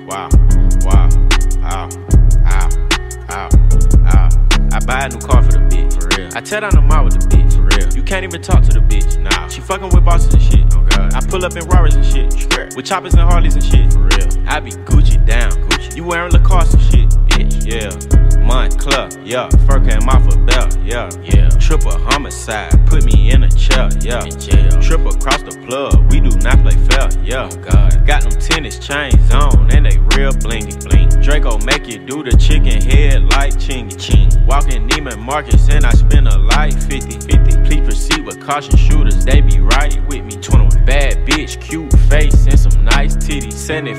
wow, wow, ow, ow, ow, ow. I buy a new car for the bitch, for real. I tear down the mall with the bitch, for real. You can't even talk to the bitch, nah. She fucking with bosses and shit, oh god. I pull up in Rarers and shit, with choppers and Harleys and shit, for real. I be Gucci down, Gucci. You wearing Lacoste and shit, bitch, yeah. Montclair, yeah. Fur came off a belt, yeah. Triple homicide, put me in a chair, yeah. Trip across the plug, we do not play fair, yeah. Oh god. Got them tennis chains on, and they real blingy, bling. Draco make you do the chicken head like chingy, ching. Walking Neiman Marcus, and I spend a light 50. Please proceed with caution, shooters, they be right with me. 21. Bad bitch, cute face, and some nice titties.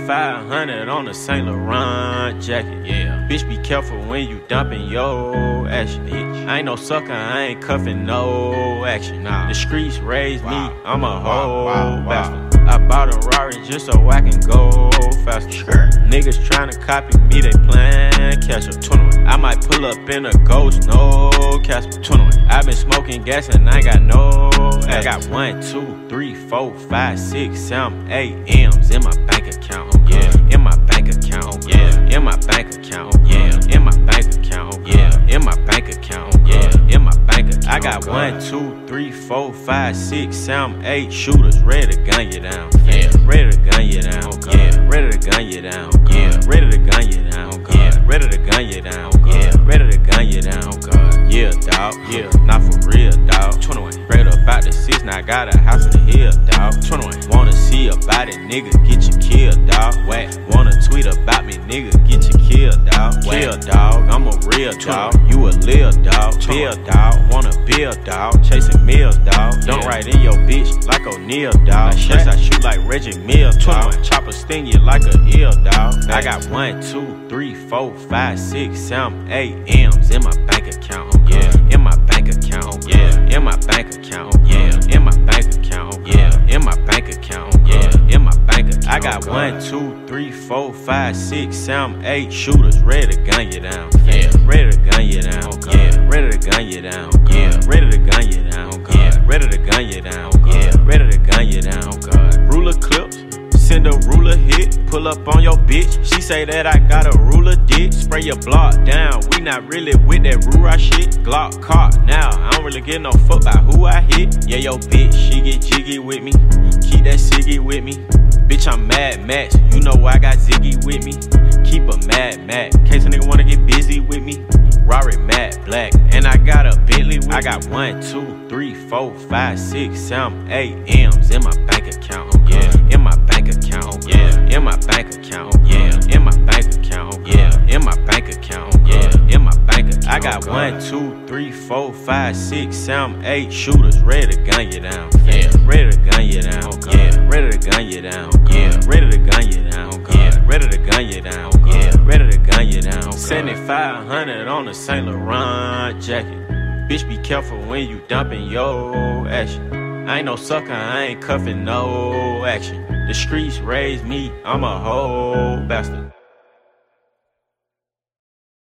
7500 on a Saint Laurent jacket, yeah. Bitch, be careful when you dumping your action, bitch. I ain't no sucker, I ain't cuffing no action, nah. The streets raised me, I'm a whole bastard. I bought a Rari just so I can go faster. Niggas tryna copy me, they playin' catch up. 21. I might pull up in a ghost, no Casper. 21. I been smoking gas and I got no ass. I got 1, 2, 3, 4, 5, 6, 7, 8 M's in my bank account, yeah. In my bank account, yeah. In my bank account, yeah. In my bank account, yeah. In my bank account, yeah. In my bank account. I got 1, 2, 3, 4, 5, 6, 7, 8 shooters ready to gun you down, yeah. Ready to gun you down, yeah. Ready to gun you down, yeah. Ready to gun you down, yeah. Ready to gun you down, yeah. Ready to gun you down, God. Yeah, dawg, yeah. Not for real, dawg. 21. Right about the 6, now I got a house in the hill, dawg. 21. Wanna see about it, nigga, get you killed, dawg. Whack. Wanna tweet about me, nigga, get you killed, dawg. Kill, dawg, I'm a real dawg. You a lil dawg, bill dawg. Wanna build, dawg. Chasing meals, dawg. Don't write in your bitch like O'Neal, dawg. I shoot like Reggie Mills, dawg. Chopper sting you like a eel, dawg. I got 1, 2, 3, 4, 5, 6, 7, 8 M's in my bank account, yeah. In my bank account, yeah. In my bank account, yeah. In my bank account, yeah. In my bank account, yeah. In my bank account. I got 1, 2, 3, 4, 5, 6, 7, 8 shooters ready to gun you down, yeah. Ready to gun you down, yeah. Ready to gun you down, yeah. Ready to gun you down, yeah. Ready to gun you down, yeah. Ready to gun you down, God. Ruler clips. Send a ruler hit, pull up on your bitch. She say that I got a ruler dick. Spray your block down, we not really with that Rura shit. Glock caught now, I don't really give no fuck about who I hit. Yeah, yo bitch, she get jiggy with me. Keep that ciggy with me. Bitch, I'm Mad Max, you know I got Ziggy with me. Keep a Mad Max, in case a nigga wanna get busy with me. Rari matte black, and I got a Bentley with me. I got 1, 2, 3, 4, 5, 6, 7, 8 M's in my bank account, yeah. In my bank account, yeah. In my bank account, yeah. In my bank account, yeah. In my bank account, yeah. In my bank account. I got 1, 2, 3, 4, 5, 6, 7, 8 shooters ready to gun you down, yeah. Ready to gun you down, yeah. Ready to gun you down, yeah. Ready to gun you down, yeah. Ready to gun you down, yeah. Ready to gun you down. 7500 on a Saint Laurent jacket. Bitch, be careful when you dumping your action. I ain't no sucker, I ain't cuffing no action. The streets raised me, I'm a whole bastard.